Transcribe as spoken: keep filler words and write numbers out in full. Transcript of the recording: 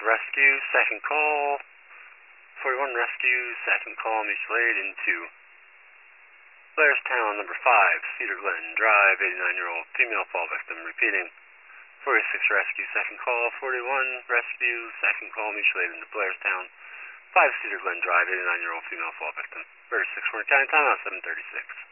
rescue, second call. forty-one rescue, second call, mutual aid into Blairstown, number five, Cedar Glen Drive, eighty-nine-year-old female fall victim. Repeating, forty-six rescue, second call, forty-one rescue, second call, mutual aid into Blairstown, five Cedar Glen Drive, eighty-nine-year-old female fall victim. thirty-six Warren County, timeout seven thirty-six.